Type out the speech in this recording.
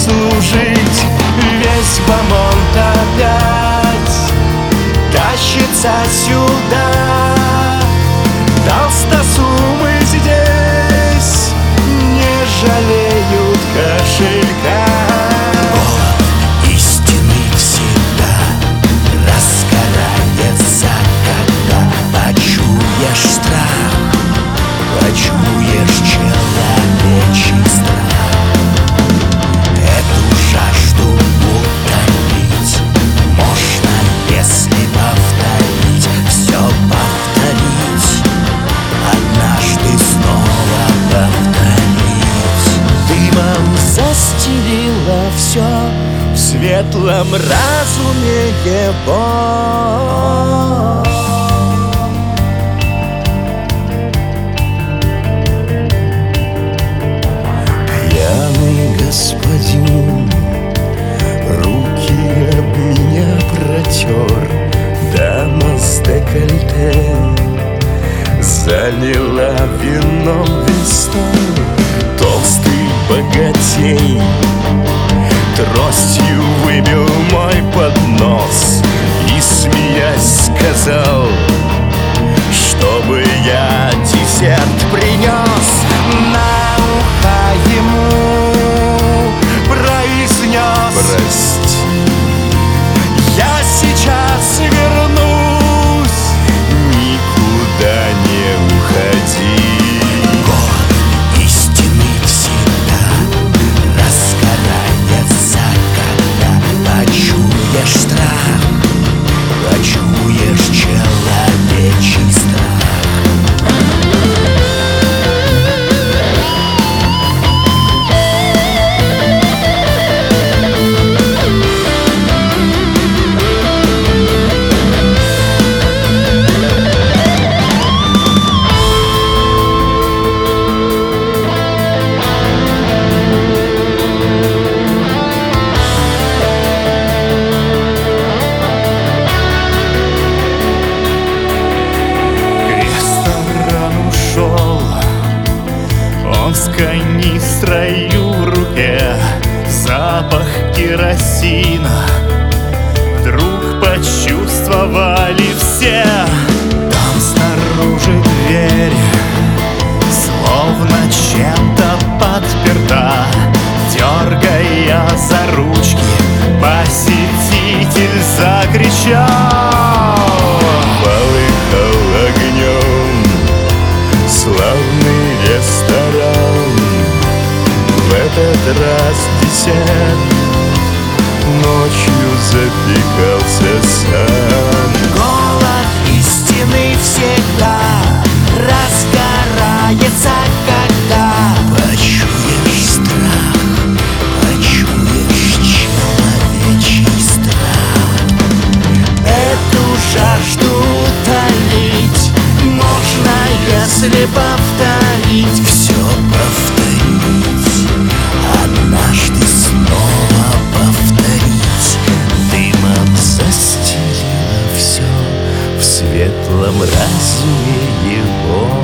служить. Весь Бамонт опять тащится сюда. Толстосумы здесь не жалеют кошелька. Голод истинный всегда раскарается, когда почуешь страх, почуешь человечий страх. Эту жажду утолить можно, если повторить, все повторить, однажды снова повторить. Дымом застелило все, в светлом разуме его. Пьяный господин руки об меня протер. Дама с декольте залила вином весь стол. Толстый богатей тростью выбил мой поднос и, смеясь, сказал, чтобы я десерт принес. На ухо ему произнес: прости, я сейчас вернусь, никуда не уходи. Голод истинный всегда раскарается, когда почуешь страх, почуешь человечий страх. Он с канистрой в руке, запах керосина вдруг почувствовали все. Там снаружи дверь словно чем-то подперта. Дергая за ручки, посетитель закричал. Полыхал огнем славный ресторан. В этот раз десерт ночью запекался сам. Голод истинный всегда разгорается, когда почуешь страх, почуешь человечий страх. Эту жажду утолить можно, если повторить, Все повторить, однажды снова повторить. дымом застелило все, в светлом разуме его.